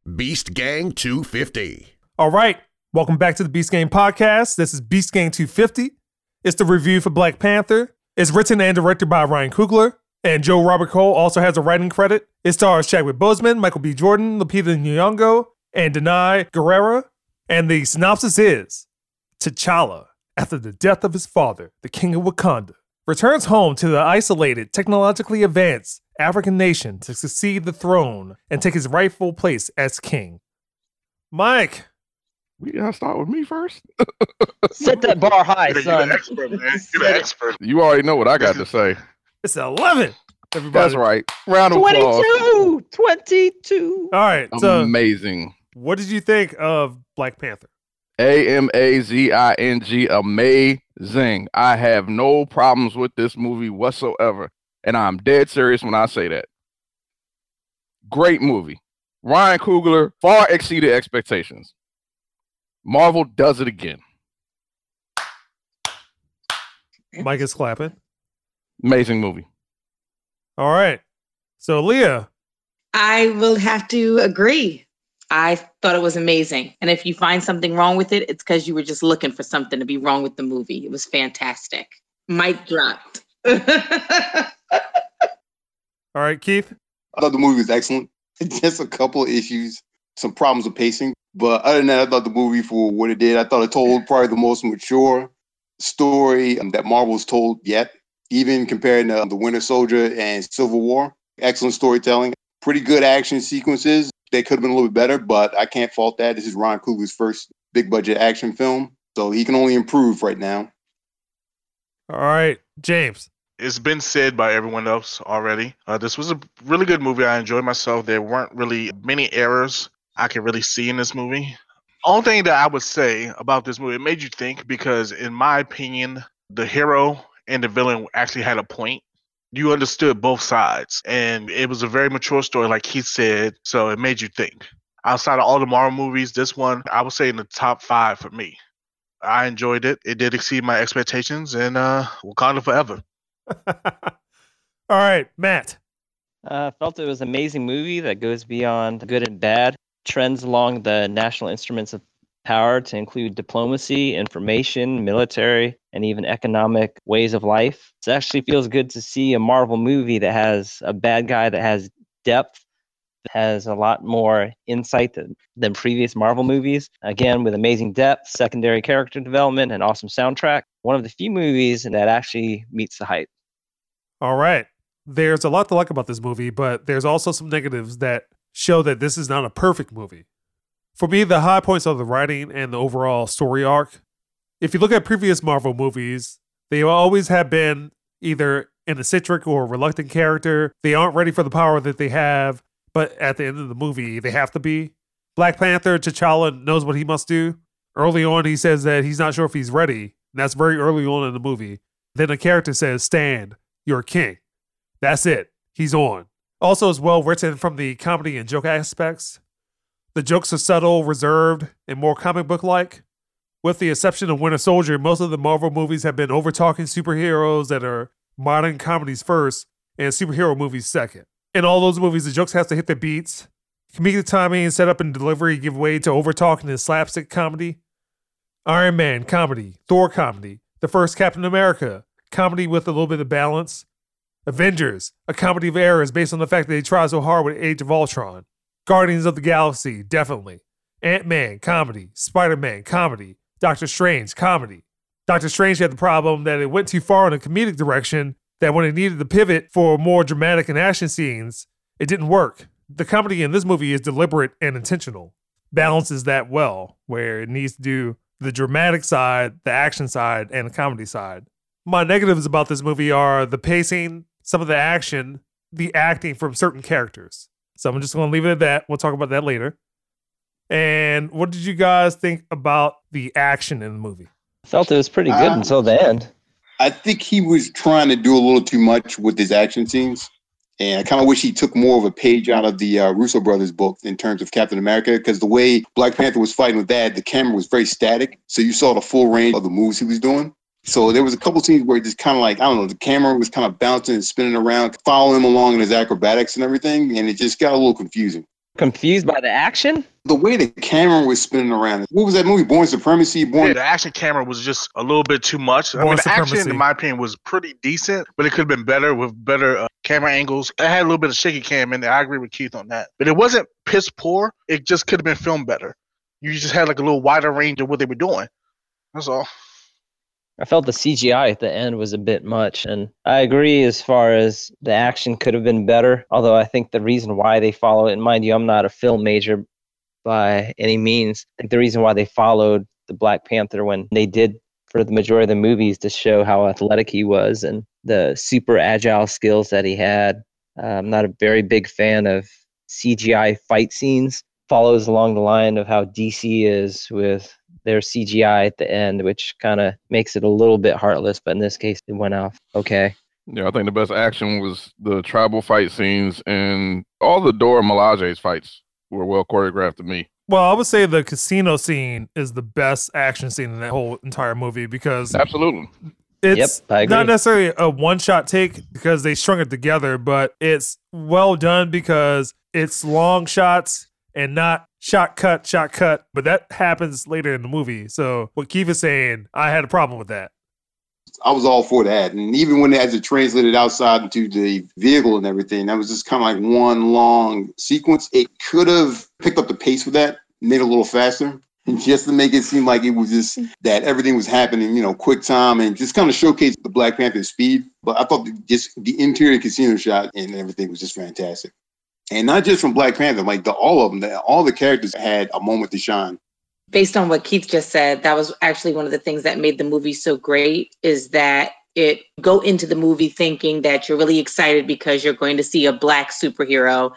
Beast Gang 250. All right, welcome back to the Beast Gang podcast. This is Beast Gang 250. It's the review for Black Panther. It's written and directed by Ryan Coogler, and Joe Robert Cole also has a writing credit. It stars Chadwick Boseman, Michael B. Jordan, Lupita Nyong'o, and Danai Gurira. And the synopsis is, T'Challa, after the death of his father, the king of Wakanda, returns home to the isolated, technologically advanced African nation to succeed the throne and take his rightful place as king. Mike. We gotta start with me first. Set that bar high, son. You're the expert, man. You're the expert. You already know what I got to say. It's 11. Everybody. That's right. Round of applause. 22. All right. So amazing. What did you think of Black Panther? Amazing. Amazing. I have no problems with this movie whatsoever. And I'm dead serious when I say that. Great movie. Ryan Coogler far exceeded expectations. Marvel does it again. Mike is clapping. Amazing movie. All right. So, Leah. I will have to agree. I thought it was amazing. And if you find something wrong with it, it's because you were just looking for something to be wrong with the movie. It was fantastic. Mic dropped. All right, Keith. I thought the movie was excellent. Just a couple of issues, some problems with pacing. But other than that, I thought the movie for what it did, I thought it told probably the most mature story that Marvel's told yet, even compared to The Winter Soldier and Civil War. Excellent storytelling. Pretty good action sequences. They could have been a little bit better, but I can't fault that. This is Ryan Coogler's first big budget action film, so he can only improve right now. All right, James. It's been said by everyone else already. This was a really good movie. I enjoyed myself. There weren't really many errors I could really see in this movie. Only thing that I would say about this movie, it made you think because, in my opinion, the hero and the villain actually had a point. You understood both sides, and it was a very mature story, like Keith said, so it made you think. Outside of all the Marvel movies, this one, I would say in the top 5 for me. I enjoyed it. It did exceed my expectations, and Wakanda forever. All right, Matt. I felt it was an amazing movie that goes beyond good and bad, trends along the national instruments of power to include diplomacy, information, military, and even economic ways of life. It actually feels good to see a Marvel movie that has a bad guy that has depth, has a lot more insight than previous Marvel movies. Again, with amazing depth, secondary character development, and awesome soundtrack. One of the few movies that actually meets the hype. All right. There's a lot to like about this movie, but there's also some negatives that show that this is not a perfect movie. For me, the high points are the writing and the overall story arc. If you look at previous Marvel movies, they always have been either an eccentric or reluctant character. They aren't ready for the power that they have, but at the end of the movie, they have to be. Black Panther, T'Challa knows what he must do. Early on, he says that he's not sure if he's ready. And that's very early on in the movie. Then the character says, "Stand, you're a king." That's it. He's on. Also, it's well written from the comedy and joke aspects. The jokes are subtle, reserved, and more comic book-like. With the exception of Winter Soldier, most of the Marvel movies have been over-talking superheroes that are modern comedies first and superhero movies second. In all those movies, the jokes have to hit the beats. Comedic timing, setup, and delivery give way to over-talking and slapstick comedy. Iron Man, comedy. Thor, comedy. The first Captain America, comedy with a little bit of balance. Avengers, a comedy of errors based on the fact that they tried so hard with Age of Ultron. Guardians of the Galaxy, definitely. Ant-Man, comedy. Spider-Man, comedy. Doctor Strange, comedy. Doctor Strange had the problem that it went too far in a comedic direction, that when it needed to pivot for more dramatic and action scenes, it didn't work. The comedy in this movie is deliberate and intentional. Balances that well, where it needs to do the dramatic side, the action side, and the comedy side. My negatives about this movie are the pacing, some of the action, the acting from certain characters. So I'm just going to leave it at that. We'll talk about that later. And what did you guys think about the action in the movie? I felt it was pretty good until the end. I think he was trying to do a little too much with his action scenes. And I kind of wish he took more of a page out of the Russo brothers book in terms of Captain America, because the way Black Panther was fighting with that, the camera was very static. So you saw the full range of the moves he was doing. So there was a couple scenes where it just kind of like, I don't know, the camera was kind of bouncing and spinning around, following him along in his acrobatics and everything. And it just got a little confusing. Confused by the action? The way the camera was spinning around. What was that movie? Born Supremacy? Yeah, the action camera was just a little bit too much. I mean, the action, Supremacy. in my opinion, was pretty decent, but it could have been better with better camera angles. It had a little bit of shaky cam in there. I agree with Keith on that. But it wasn't piss poor. It just could have been filmed better. You just had like a little wider range of what they were doing. That's all. I felt the CGI at the end was a bit much, and I agree as far as the action could have been better, although I think the reason why they follow it, and mind you, I'm not a film major by any means. I think the reason why they followed the Black Panther when they did for the majority of the movies to show how athletic he was and the super agile skills that he had. I'm not a very big fan of CGI fight scenes. Follows along the line of how DC is with their CGI at the end, which kind of makes it a little bit heartless, but in this case, it went off okay. Yeah, I think the best action was the tribal fight scenes, and all the Dora Milaje's fights were well choreographed to me. Well, I would say the casino scene is the best action scene in that whole entire movie because Absolutely. it's Yep, I agree. not necessarily a one-shot take because they strung it together, but it's well done because it's long shots and not shot cut, but that happens later in the movie. So what Keith is saying, I had a problem with that. I was all for that. And even when they had to translate it outside into the vehicle and everything, that was just kind of like one long sequence. It could have picked up the pace with that, made it a little faster, and just to make it seem like it was just that everything was happening, quick time, and just kind of showcase the Black Panther's speed. But I thought just the interior casino shot and everything was just fantastic. And not just from Black Panther, like all of them, all the characters had a moment to shine. Based on what Keith just said, that was actually one of the things that made the movie so great, is that it go into the movie thinking that you're really excited because you're going to see a Black superhero.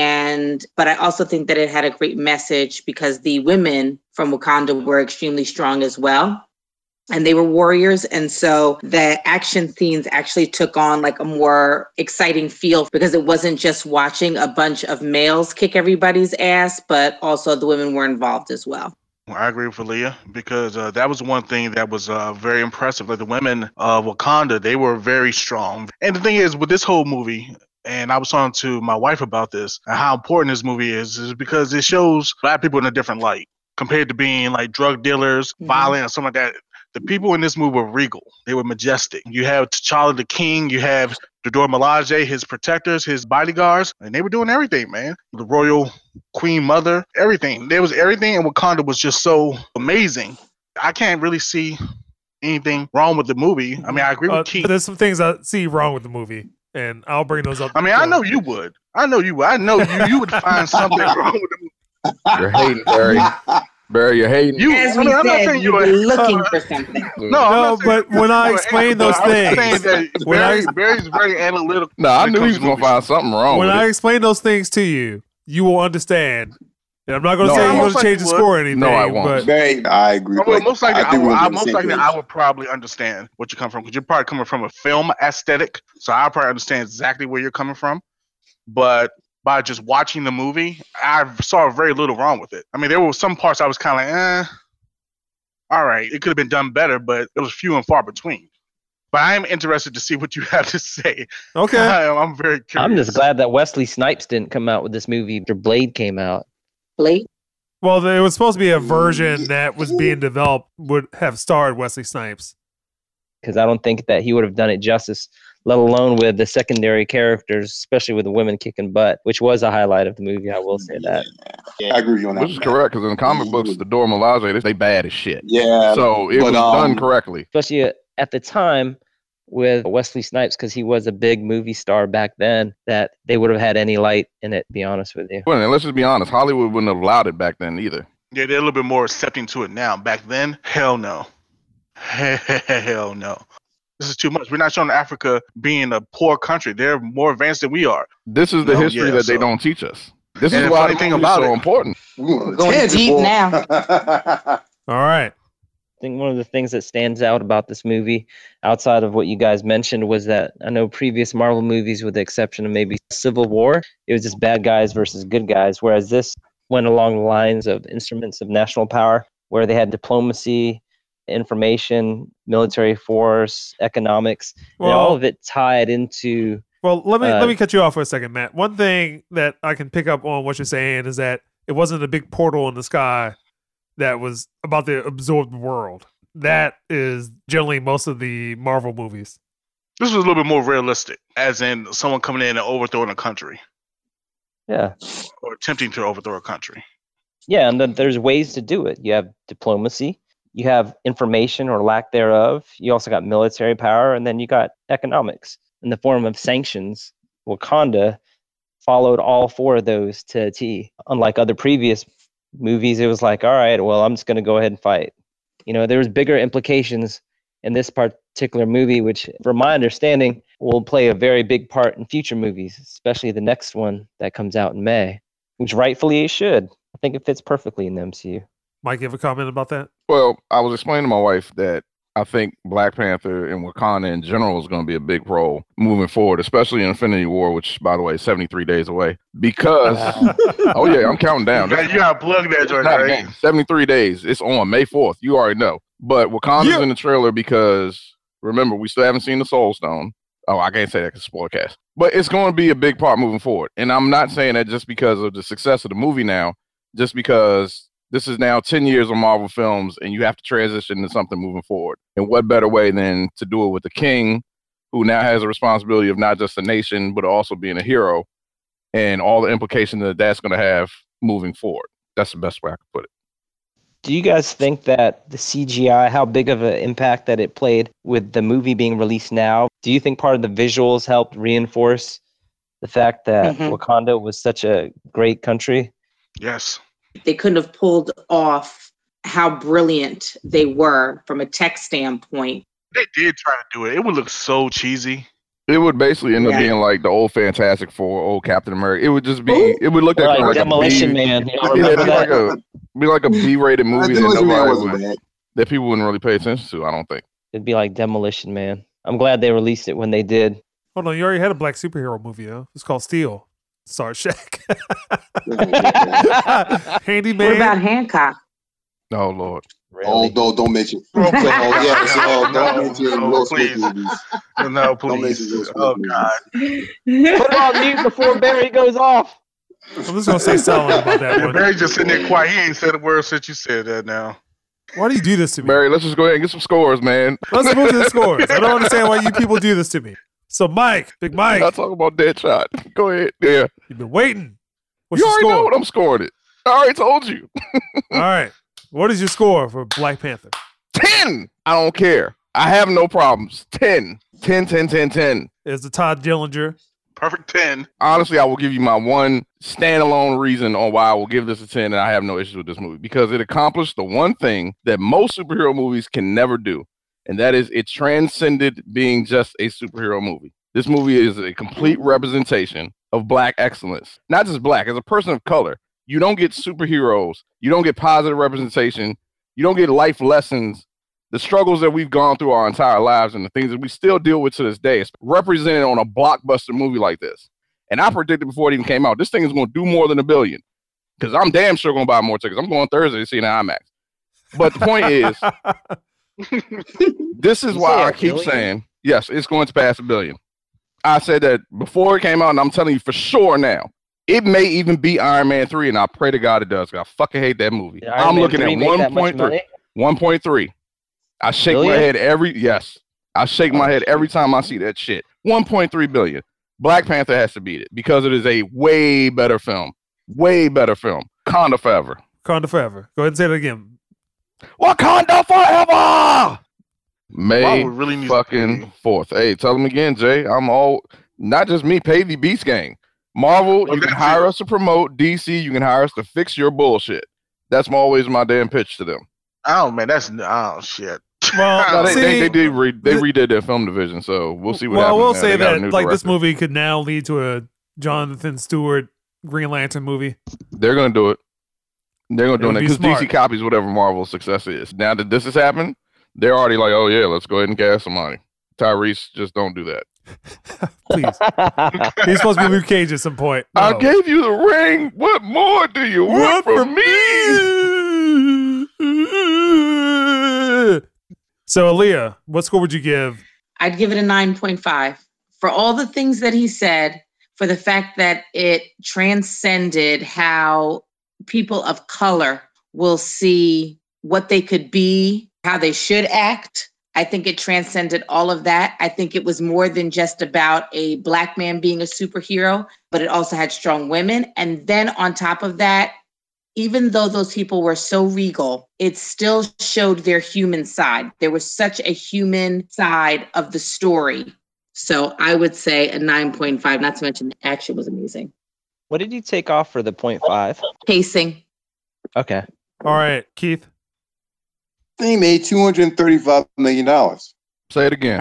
But I also think that it had a great message because the women from Wakanda were extremely strong as well. And they were warriors. And so the action scenes actually took on like a more exciting feel because it wasn't just watching a bunch of males kick everybody's ass, but also the women were involved as well. I agree with Aaliyah because that was one thing that was very impressive. Like the women of Wakanda, they were very strong. And the thing is, with this whole movie, and I was talking to my wife about this, and how important this movie is because it shows Black people in a different light compared to being like drug dealers, violent, or something like that. The people in this movie were regal. They were majestic. You have T'Challa the King. You have Dora Milaje, his protectors, his bodyguards, and they were doing everything, man. The royal queen mother, everything. There was everything, and Wakanda was just so amazing. I can't really see anything wrong with the movie. I mean, I agree with Keith. There's some things I see wrong with the movie, and I'll bring those up. I mean, I know you would. I know you would find something wrong with the movie. You're hating, Barry. Barry, you're hating. As we said, you were looking for something. No, but when I explain those things, Barry's very analytical. No, I knew he was going to find something wrong when with I it. explain those things to you, you will understand. And I'm not going to No, say I you're going most to change the likely score or anything. No, I won't. But Very, I agree. Well, most likely, I I would probably understand what you're coming from because you're probably coming from a film aesthetic. So I probably understand exactly where you're coming from. But by just watching the movie, I saw very little wrong with it. I mean, there were some parts I was kind of like, all right, it could have been done better, but it was few and far between. But I am interested to see what you have to say. okay. I'm very curious. I'm just glad that Wesley Snipes didn't come out with this movie after Blade came out. Blade? Well, there was supposed to be a version that was being developed would have starred Wesley Snipes. Because I don't think that he would have done it justice, let alone with the secondary characters, especially with the women kicking butt, which was a highlight of the movie. I will say that. Yeah, I agree with you on that. Which is correct, because in the comic books, the Dora Milaje, they bad as shit. Yeah. So it was done correctly. Especially at the time with Wesley Snipes, because he was a big movie star back then, that they would have had any light in it, to be honest with you. Well, and let's just be honest, Hollywood wouldn't have allowed it back then either. Yeah, they're a little bit more accepting to it now. Back then, hell no. Hell no. This is too much. We're not showing Africa being a poor country. They're more advanced than we are. This is the history that they don't teach us. This And is the why funny the thing thing about so it- important. Going deep now. All right. I think one of the things that stands out about this movie, outside of what you guys mentioned, was that I know previous Marvel movies, with the exception of maybe Civil War, it was just bad guys versus good guys, whereas this went along the lines of instruments of national power, where they had diplomacy, information, military force, economics, and all of it tied into Well, let me cut you off for a second, Matt. One thing that I can pick up on what you're saying is that it wasn't a big portal in the sky that was about to absorb the world. That is generally most of the Marvel movies. This was a little bit more realistic, as in someone coming in and overthrowing a country. Yeah. Or attempting to overthrow a country. Yeah, and then there's ways to do it. You have diplomacy, you have information or lack thereof, you also got military power, and then you got economics in the form of sanctions. Wakanda followed all four of those to a T. Unlike other previous movies, it was like, all right, well, I'm just going to go ahead and fight. There was bigger implications in this particular movie, which, from my understanding, will play a very big part in future movies, especially the next one that comes out in May, which rightfully it should. I think it fits perfectly in the MCU. Mike, you have a comment about that? Well, I was explaining to my wife that I think Black Panther and Wakanda in general is going to be a big role moving forward, especially in Infinity War, which, by the way, is 73 days away. Because, oh yeah, I'm counting down. You got to plug that joint, right? 73 days. It's on May 4th. You already know. But Wakanda's in the trailer because, remember, we still haven't seen the Soul Stone. Oh, I can't say that because it's spoiler cast. But it's going to be a big part moving forward. And I'm not saying that just because of the success of the movie now, just because this is now 10 years of Marvel films and you have to transition to something moving forward. And what better way than to do it with the king, who now has a responsibility of not just a nation, but also being a hero and all the implications that that's going to have moving forward. That's the best way I could put it. Do you guys think that the CGI, how big of an impact that it played with the movie being released now? Do you think part of the visuals helped reinforce the fact that Wakanda was such a great country? Yes. They couldn't have pulled off how brilliant they were from a tech standpoint. They did try to do it. It would look so cheesy. It would basically end up being like the old Fantastic Four, old Captain America. It would just be, it would look like like Demolition Man. Be like a B-rated movie that people wouldn't really pay attention to, I don't think. It'd be like Demolition Man. I'm glad they released it when they did. Hold on, you already had a black superhero movie, huh? It's called Steel. Sorry, Shaq. Handyman. What about Hancock? Oh, Lord. Really? Oh, don't mention. Don't mention Will Smith movies. No, please. Oh, God. Put it on mute before Barry goes off. I'm just going to say silent about that one. Barry just sitting there quiet. He ain't said a word since you said that now. Why do you do this to me? Barry, let's just go ahead and get some scores, man. Let's move to the scores. I don't understand why you people do this to me. So, Mike, Big Mike. I'll talk about Deadshot. Go ahead. Yeah. You've been waiting. What's you your already score? know what I'm scoring it. I already told you. All right. What is your score for Black Panther? 10. I don't care. I have no problems. 10. 10, 10, 10, 10. Is the Todd Dillinger. Perfect 10. Honestly, I will give you my one standalone reason on why I will give this a 10 and I have no issues with this movie. Because it accomplished the one thing that most superhero movies can never do. And that is it transcended being just a superhero movie. This movie is a complete representation of Black excellence. Not just Black. As a person of color, you don't get superheroes. You don't get positive representation. You don't get life lessons. The struggles that we've gone through our entire lives and the things that we still deal with to this day is represented on a blockbuster movie like this. And I predicted before it even came out, this thing is going to do more than $1 billion. Because I'm damn sure going to buy more tickets. I'm going Thursday to see an IMAX. But the point is, this is why I keep saying, yes, it's going to pass $1 billion. I said that before it came out, and I'm telling you for sure now, it may even be Iron Man 3, and I pray to God it does. I fucking hate that movie. I'm looking at 1.3. 1.3. I shake my head I shake my head every time I see that shit. 1.3 billion. Black Panther has to beat it because it is a way better film. Way better film. Wakanda forever. Wakanda forever. Go ahead and say it again. Wakanda forever! May really fucking 4th. Hey, tell them again, Jay. I'm all, not just me, pay the Beast Gang. Marvel, you can hire us to promote. DC, you can hire us to fix your bullshit. That's always my damn pitch to them. Oh, man, shit. Well, they redid their film division, so we'll see what happens. Well, we'll now. say that like this movie could now lead to a Jonathan Stewart Green Lantern movie. They're going to do it. They're going to do it because smart. DC copies whatever Marvel's success is. Now that this has happened, they're already like, oh, yeah, let's go ahead and cast somebody. Tyrese, just don't do that. Please. He's supposed to be Luke Cage at some point. No. I gave you the ring. What more do you want from me? So, Aaliyah, what score would you give? I'd give it a 9.5 for all the things that he said, for the fact that it transcended how people of color will see what they could be, how they should act. I think it transcended all of that. I think it was more than just about a Black man being a superhero, but it also had strong women. And then on top of that, even though those people were so regal, it still showed their human side. There was such a human side of the story. So I would say a 9.5, not to mention the action was amazing. What did you take off for the 0.5? Pacing. Okay. All right, Keith. They made $235 million. Say it again.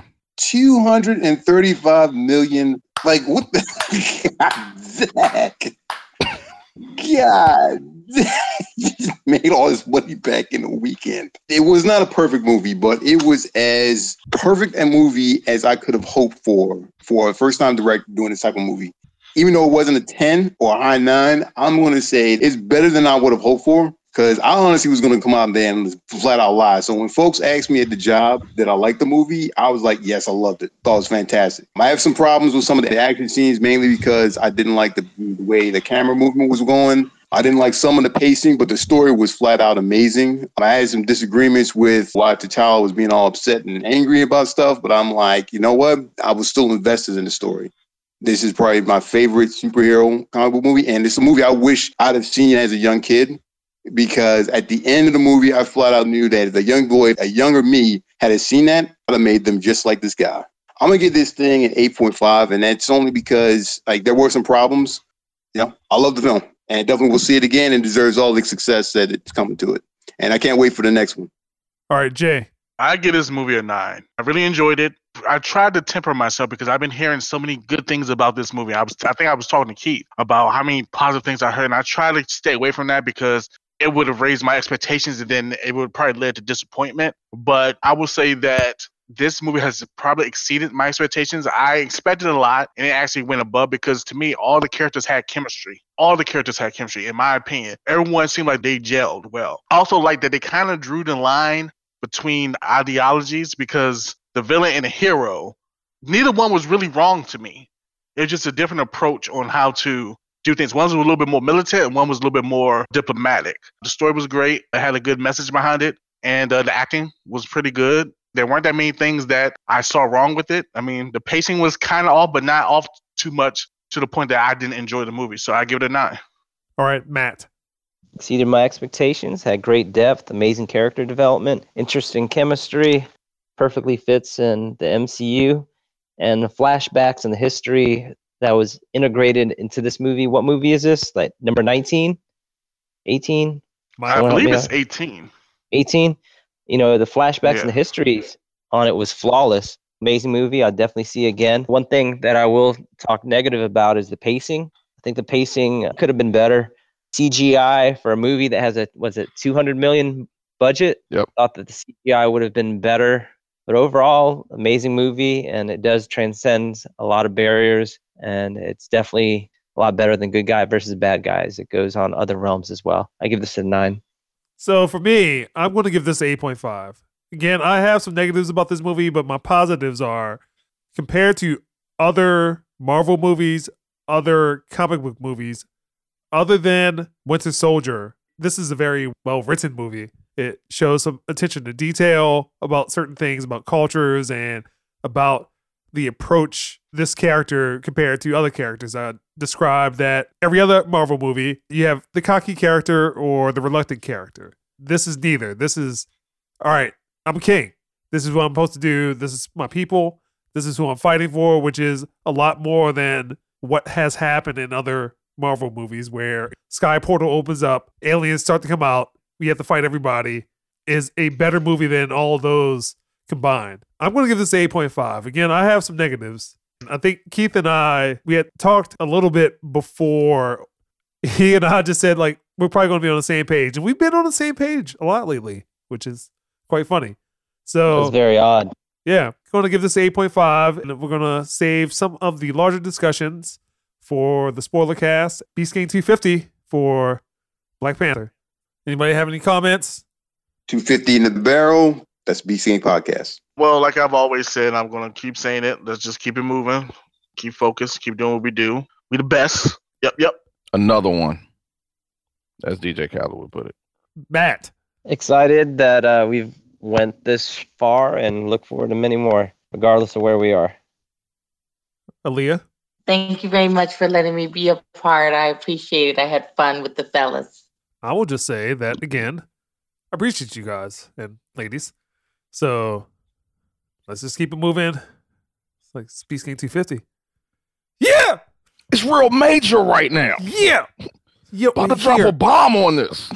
235 million. Like, what the? God, Zach. God. Just made all this money back in a weekend. It was not a perfect movie, but it was as perfect a movie as I could have hoped for a first-time director doing this type of movie. Even though it wasn't a 10 or a high 9, I'm going to say it's better than I would have hoped for, because I honestly was going to come out there and flat out lie. So when folks asked me at the job that I liked the movie, I was like, yes, I loved it. Thought it was fantastic. I have some problems with some of the action scenes, mainly because I didn't like the way the camera movement was going. I didn't like some of the pacing, but the story was flat out amazing. I had some disagreements with why T'Challa was being all upset and angry about stuff, but I'm like, you know what? I was still invested in the story. This is probably my favorite superhero comic book movie, and it's a movie I wish I'd have seen as a young kid, because at the end of the movie, I flat out knew that if a young boy, a younger me, had seen that, I'd have made them just like this guy. I'm going to give this thing an 8.5, and that's only because like there were some problems. You know, I love the film, and definitely will see it again, and deserves all the success that it's coming to it. And I can't wait for the next one. All right, Jay. I give this movie a 9. I really enjoyed it. I tried to temper myself because I've been hearing so many good things about this movie. I think I was talking to Keith about how many positive things I heard, and I try to stay away from that because it would have raised my expectations, and then it would probably lead to disappointment. But I will say that this movie has probably exceeded my expectations. I expected a lot, and it actually went above, because to me, all the characters had chemistry. All the characters had chemistry, in my opinion. Everyone seemed like they gelled well. I also like that they kind of drew the line between ideologies, because the villain and the hero, neither one was really wrong to me. It was just a different approach on how to do things. One was a little bit more militant, and one was a little bit more diplomatic. The story was great. It had a good message behind it, and the acting was pretty good. There weren't that many things that I saw wrong with it. I mean, the pacing was kind of off, but not off too much to the point that I didn't enjoy the movie. So I give it a 9. All right, Matt. Exceeded my expectations, had great depth, amazing character development, interesting chemistry, perfectly fits in the MCU, and the flashbacks and the history that was integrated into this movie. What movie is this? Like number 19? 18? I believe it's 18. 18? You know, the flashbacks and the histories on it was flawless. Amazing movie. I'll definitely see again. One thing that I will talk negative about is the pacing. I think the pacing could have been better. CGI for a movie that has a 200 million budget. Yep. Thought that the CGI would have been better. But overall, amazing movie, and it does transcend a lot of barriers, and it's definitely a lot better than Good Guy versus Bad Guys. It goes on other realms as well. I give this a 9. So for me, I'm going to give this 8.5. Again, I have some negatives about this movie, but my positives are, compared to other Marvel movies, other comic book movies, other than Winter Soldier, this is a very well-written movie. It shows some attention to detail about certain things, about cultures, and about the approach this character compared to other characters. I described that every other Marvel movie, you have the cocky character or the reluctant character. This is neither. This is, all right, I'm a king. This is what I'm supposed to do. This is my people. This is who I'm fighting for, which is a lot more than what has happened in other Marvel movies where Sky Portal opens up, aliens start to come out, we have to fight everybody. Is a better movie than all of those combined. I'm going to give this 8.5. Again, I have some negatives. I think Keith and I, we had talked a little bit before. He and I just said, like, we're probably going to be on the same page. And we've been on the same page a lot lately, which is quite funny. So It's very odd. yeah, going to give this 8.5. And we're going to save some of the larger discussions for the spoiler cast. Beast King 250 for Black Panther. Anybody have any comments? 250 in the barrel. That's BCA Podcast. Well, like I've always said, I'm going to keep saying it. Let's just keep it moving. Keep focused. Keep doing what we do. We the best. Yep. Another one. As DJ Khaled would put it. Matt. Excited that we've went this far and look forward to many more, regardless of where we are. Aaliyah. Thank you very much for letting me be a part. I appreciate it. I had fun with the fellas. I will just say that, again, I appreciate you guys and ladies. So let's just keep it moving. It's like Beast Gang 250. Yeah! It's real major right now. Yeah! Yo, About to drop a bomb on this.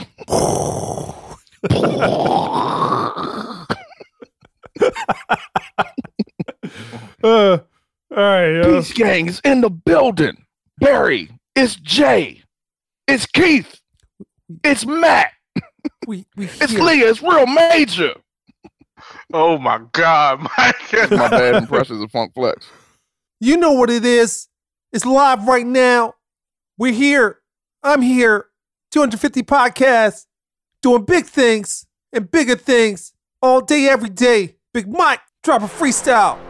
All right. Beast Gang is in the building. Barry, it's Jay, it's Keith, it's Matt, it's Leah. It's real major. Oh my God, Mike. My bad impressions of Funk Flex. You know what it is. It's live right now. We're here. I'm here. 250 podcasts. Doing big things and bigger things. All day, every day. Big Mike, drop a freestyle.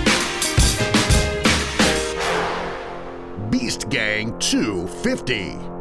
Beast Gang 250.